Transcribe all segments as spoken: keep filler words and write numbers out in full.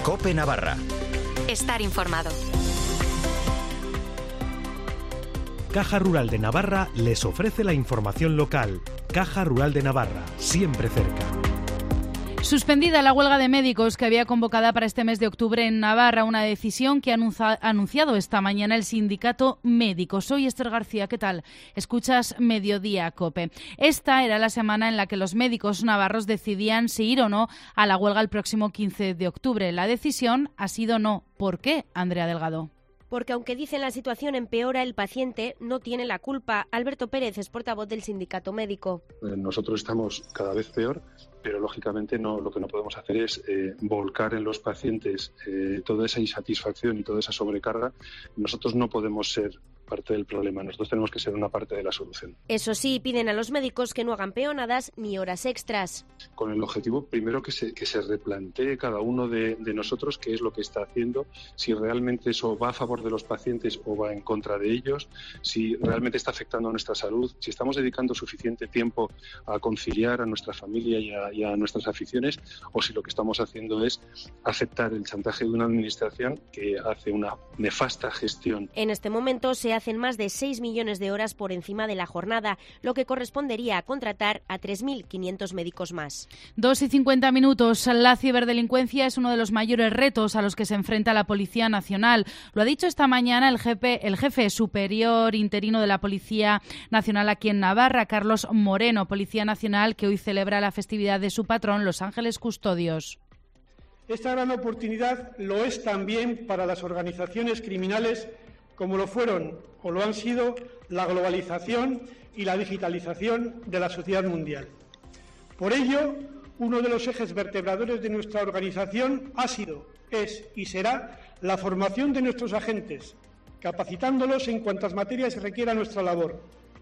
COPE Navarra. Estar informado. Caja Rural de Navarra les ofrece la información local. Caja Rural de Navarra, siempre cerca. Suspendida la huelga de médicos que había convocada para este mes de octubre en Navarra, una decisión que ha anunciado esta mañana el sindicato médico. Soy Esther García, ¿qué tal? Escuchas Mediodía COPE. Esta era la semana en la que los médicos navarros decidían si ir o no a la huelga el próximo quince de octubre. La decisión ha sido no. ¿Por qué, Andrea Delgado? Porque aunque dicen la situación empeora, el paciente no tiene la culpa. Alberto Pérez es portavoz del sindicato médico. Nosotros estamos cada vez peor, pero lógicamente no, lo que no podemos hacer es eh, volcar en los pacientes eh, toda esa insatisfacción y toda esa sobrecarga. Nosotros no podemos ser parte del problema, nosotros tenemos que ser una parte de la solución. Eso sí, piden a los médicos que no hagan peonadas ni horas extras. Con el objetivo, primero, que se, que se replantee cada uno de, de nosotros qué es lo que está haciendo, si realmente eso va a favor de los pacientes o va en contra de ellos, si realmente está afectando a nuestra salud, si estamos dedicando suficiente tiempo a conciliar a nuestra familia y a, y a nuestras aficiones, o si lo que estamos haciendo es aceptar el chantaje de una administración que hace una nefasta gestión. En este momento se hacen más de seis millones de horas por encima de la jornada, lo que correspondería a contratar a tres mil quinientos médicos más. Dos y cincuenta minutos. La ciberdelincuencia es uno de los mayores retos a los que se enfrenta la Policía Nacional. Lo ha dicho esta mañana el jefe, el jefe superior interino de la Policía Nacional aquí en Navarra, Carlos Moreno, Policía Nacional que hoy celebra la festividad de su patrón, Los Ángeles Custodios. Esta gran oportunidad lo es también para las organizaciones criminales, como lo fueron o lo han sido la globalización y la digitalización de la sociedad mundial. Por ello, uno de los ejes vertebradores de nuestra organización ha sido, es y será la formación de nuestros agentes, capacitándolos en cuantas materias requiera nuestra labor.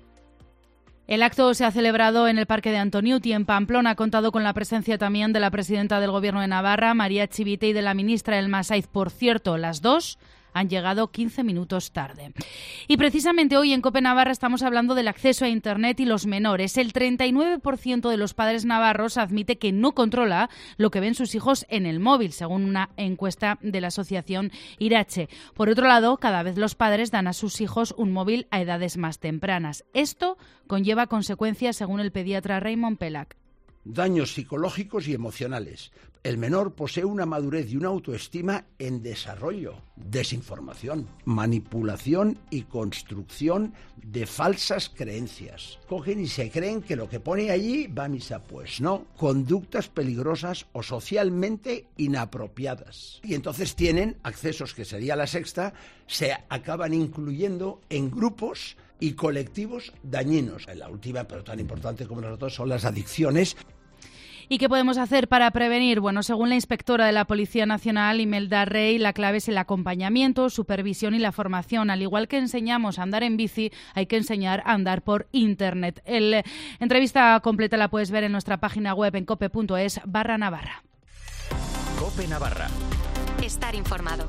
El acto se ha celebrado en el Parque de Antoniuti, en Pamplona. Ha contado con la presencia también de la presidenta del Gobierno de Navarra, María Chivite, y de la ministra El Masaiz. Por cierto, las dos han llegado quince minutos tarde. Y precisamente hoy en COPE Navarra estamos hablando del acceso a Internet y los menores. El treinta y nueve por ciento de los padres navarros admite que no controla lo que ven sus hijos en el móvil, según una encuesta de la asociación Irache. Por otro lado, cada vez los padres dan a sus hijos un móvil a edades más tempranas. Esto conlleva consecuencias, según el pediatra Raymond Pelac. Daños psicológicos y emocionales. El menor posee una madurez y una autoestima en desarrollo. Desinformación, manipulación y construcción de falsas creencias. Cogen y se creen que lo que pone allí va a misa. Pues no. Conductas peligrosas o socialmente inapropiadas. Y entonces tienen accesos, que sería la sexta, se acaban incluyendo en grupos y colectivos dañinos. La última, pero tan importante como las otras, son las adicciones. ¿Y qué podemos hacer para prevenir? Bueno, según la inspectora de la Policía Nacional, Imelda Rey, la clave es el acompañamiento, supervisión y la formación. Al igual que enseñamos a andar en bici, hay que enseñar a andar por Internet. La entrevista completa la puedes ver en nuestra página web en cope.es barra Navarra. COPE Navarra. Estar informado.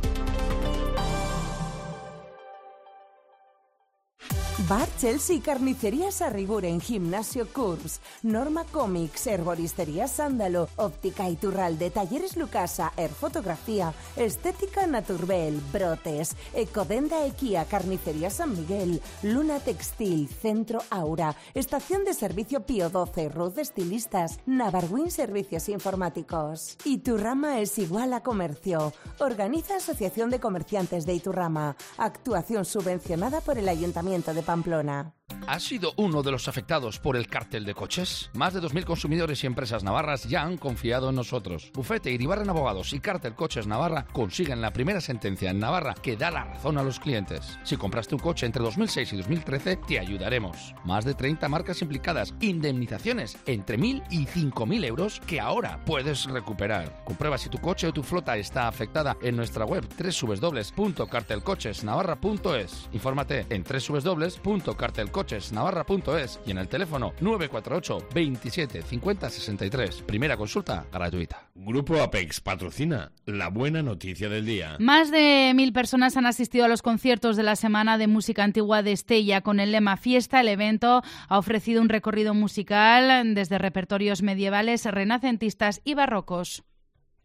Bar Chelsea, Carnicerías Arriguren, Gimnasio Kurs, Norma Comics, Herboristería Sándalo, Óptica Iturralde, Talleres Lucasa, Airfotografía, Estética Naturbel, Brotes, Ecodenda Equia, Carnicería San Miguel, Luna Textil, Centro Aura, Estación de Servicio Pío doce, Ruth Estilistas, Navarwin Servicios Informáticos. Iturrama es igual a comercio. Organiza Asociación de Comerciantes de Iturrama. Actuación subvencionada por el Ayuntamiento de Pamplona. ¿Has sido uno de los afectados por el cártel de coches? Más de dos mil consumidores y empresas navarras ya han confiado en nosotros. Bufete Iribarren Abogados y Cártel Coches Navarra consiguen la primera sentencia en Navarra que da la razón a los clientes. Si compraste un coche entre dos mil seis y dos mil trece, te ayudaremos. Más de treinta marcas implicadas, indemnizaciones entre mil y cinco mil euros que ahora puedes recuperar. Comprueba si tu coche o tu flota está afectada en nuestra web doble u doble u doble u punto cartel coches navarra punto es. Infórmate en doble u doble u doble u punto cartel coches navarra punto es y en el teléfono nueve cuatro ocho, veintisiete, cincuenta, sesenta y tres. Primera consulta gratuita. Grupo Apex patrocina la buena noticia del día. Más de mil personas han asistido a los conciertos de la Semana de Música Antigua de Estella. Con el lema Fiesta, el evento ha ofrecido un recorrido musical desde repertorios medievales, renacentistas y barrocos.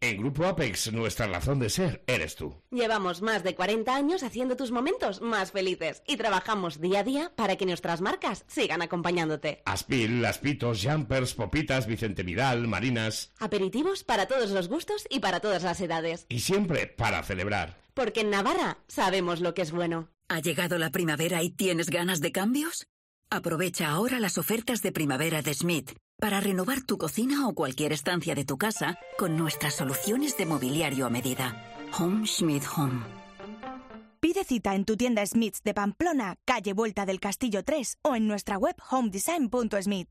En Grupo Apex, nuestra razón de ser eres tú. Llevamos más de cuarenta años haciendo tus momentos más felices y trabajamos día a día para que nuestras marcas sigan acompañándote. Aspil, Aspitos, Jumpers, Popitas, Vicente Vidal, Marinas. Aperitivos para todos los gustos y para todas las edades. Y siempre para celebrar. Porque en Navarra sabemos lo que es bueno. ¿Ha llegado la primavera y tienes ganas de cambios? Aprovecha ahora las ofertas de primavera de Schmidt para renovar tu cocina o cualquier estancia de tu casa con nuestras soluciones de mobiliario a medida. Home Schmidt Home. Pide cita en tu tienda Smiths de Pamplona, calle Vuelta del Castillo tres o en nuestra web homedesign punto smith.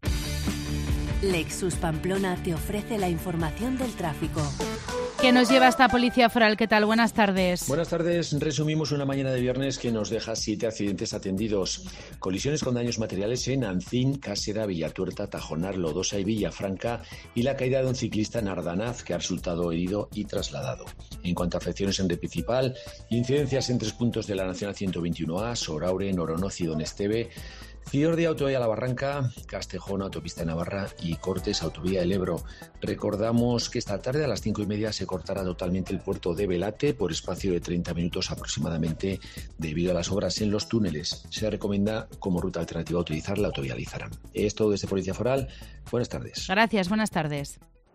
Lexus Pamplona te ofrece la información del tráfico. ¿Qué nos lleva esta Policía Foral? ¿Qué tal? Buenas tardes. Buenas tardes. Resumimos una mañana de viernes que nos deja siete accidentes atendidos. Colisiones con daños materiales en Ancín, Cásera, Villatuerta, Tajonar, Lodosa y Villafranca, y la caída de un ciclista en Ardanaz que ha resultado herido y trasladado. En cuanto a afecciones en red principal, incidencias en tres puntos de la Nacional ciento veintiuno A, Soraure, Noronoz y Donesteve, Ciordia, Autovía La Barranca, Castejón, Autopista Navarra y Cortes, Autovía El Ebro. Recordamos que esta tarde a las cinco y media se cortará totalmente el puerto de Velate por espacio de treinta minutos aproximadamente debido a las obras en los túneles. Se recomienda como ruta alternativa utilizar la Autovía Lizarán. Es todo desde Policía Foral. Buenas tardes. Gracias, buenas tardes.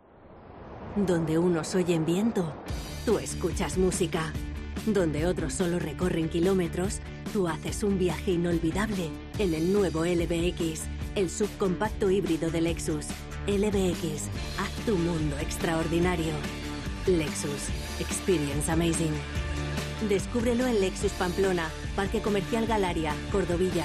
Donde unos oyen viento, tú escuchas música. Donde otros solo recorren kilómetros, tú haces un viaje inolvidable en el nuevo L B X, el subcompacto híbrido de Lexus. L B X, haz tu mundo extraordinario. Lexus, experience amazing. Descúbrelo en Lexus Pamplona, Parque Comercial Galaria, Cordovilla.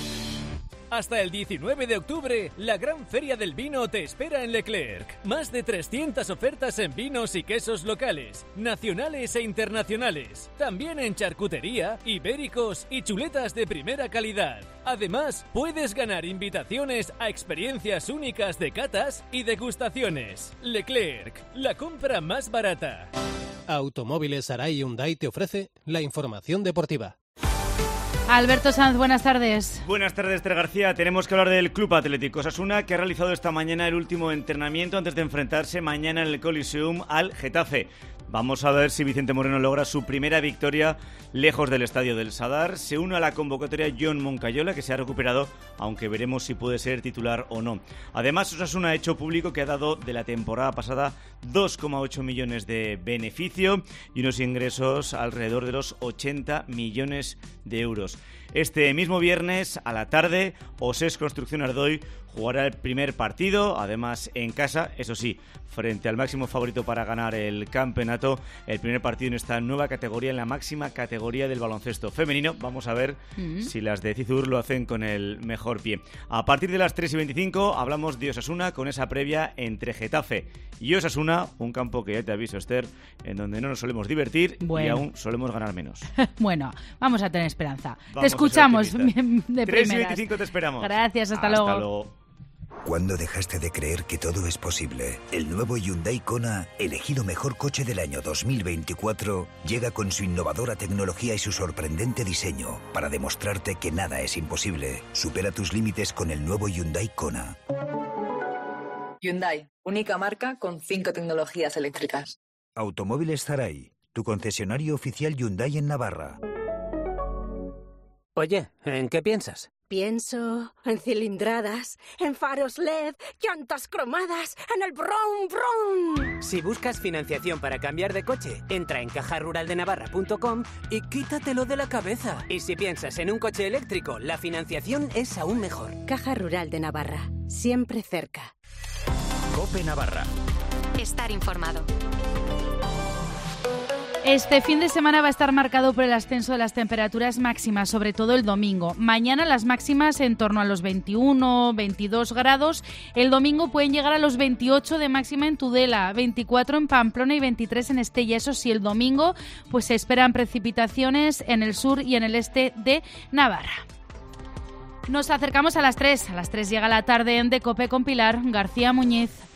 Hasta el diecinueve de octubre, la gran feria del vino te espera en Leclerc. Más de trescientas ofertas en vinos y quesos locales, nacionales e internacionales. También en charcutería, ibéricos y chuletas de primera calidad. Además, puedes ganar invitaciones a experiencias únicas de catas y degustaciones. Leclerc, la compra más barata. Automóviles Arai Hyundai te ofrece la información deportiva. Alberto Sanz, buenas tardes. Buenas tardes, Ter García. Tenemos que hablar del Club Atlético Osasuna, que ha realizado esta mañana el último entrenamiento antes de enfrentarse mañana en el Coliseum al Getafe. Vamos a ver si Vicente Moreno logra su primera victoria lejos del estadio del Sadar. Se une a la convocatoria John Moncayola, que se ha recuperado, aunque veremos si puede ser titular o no. Además, Osasuna ha hecho público que ha dado de la temporada pasada dos coma ocho millones de beneficio y unos ingresos alrededor de los ochenta millones de euros. Este mismo viernes a la tarde, Osés Construcción Ardoy jugará el primer partido, además en casa, eso sí, frente al máximo favorito para ganar el campeonato, el primer partido en esta nueva categoría, en la máxima categoría del baloncesto femenino. Vamos a ver uh-huh. si las de Cizur lo hacen con el mejor pie. A partir de las tres y veinticinco hablamos de Osasuna con esa previa entre Getafe y Osasuna, un campo que ya te aviso, Esther, en donde no nos solemos divertir bueno. y aún solemos ganar menos. Bueno, vamos a tener esperanza. Vamos te escuchamos de primeras. tres y veinticinco te esperamos. Gracias, hasta, hasta luego. luego. ¿Cuándo dejaste de creer que todo es posible? El nuevo Hyundai Kona, elegido mejor coche del año dos mil veinticuatro, llega con su innovadora tecnología y su sorprendente diseño para demostrarte que nada es imposible. Supera tus límites con el nuevo Hyundai Kona. Hyundai, única marca con cinco tecnologías eléctricas. Automóviles Zaray, tu concesionario oficial Hyundai en Navarra. Oye, ¿en qué piensas? Pienso en cilindradas, en faros L E D, llantas cromadas, en el brum brum. Si buscas financiación para cambiar de coche, entra en caja rural de navarra punto com y quítatelo de la cabeza. Y si piensas en un coche eléctrico, la financiación es aún mejor. Caja Rural de Navarra, siempre cerca. COPE Navarra. Estar informado. Este fin de semana va a estar marcado por el ascenso de las temperaturas máximas, sobre todo el domingo. Mañana las máximas en torno a los veintiuno, veintidós grados. El domingo pueden llegar a los veintiocho de máxima en Tudela, veinticuatro en Pamplona y veintitrés en Estella. Eso sí, el domingo pues se esperan precipitaciones en el sur y en el este de Navarra. Nos acercamos a las tres. A las tres llega la tarde en De COPE con Pilar García Muñiz.